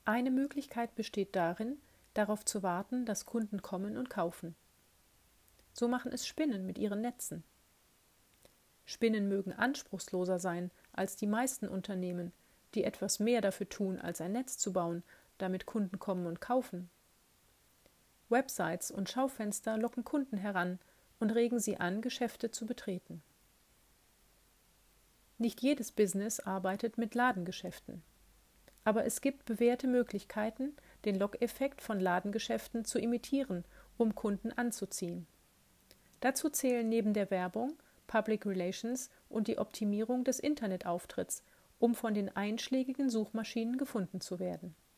Eine Möglichkeit besteht darin, darauf zu warten, dass Kunden kommen und kaufen. So machen es Spinnen mit ihren Netzen. Spinnen mögen anspruchsloser sein als die meisten Unternehmen, die etwas mehr dafür tun, als ein Netz zu bauen, damit Kunden kommen und kaufen. Websites und Schaufenster locken Kunden heran und regen sie an, Geschäfte zu betreten. Nicht jedes Business arbeitet mit Ladengeschäften. Aber es gibt bewährte Möglichkeiten, den Lockeffekt von Ladengeschäften zu imitieren, um Kunden anzuziehen. Dazu zählen neben der Werbung Public Relations und die Optimierung des Internetauftritts, um von den einschlägigen Suchmaschinen gefunden zu werden.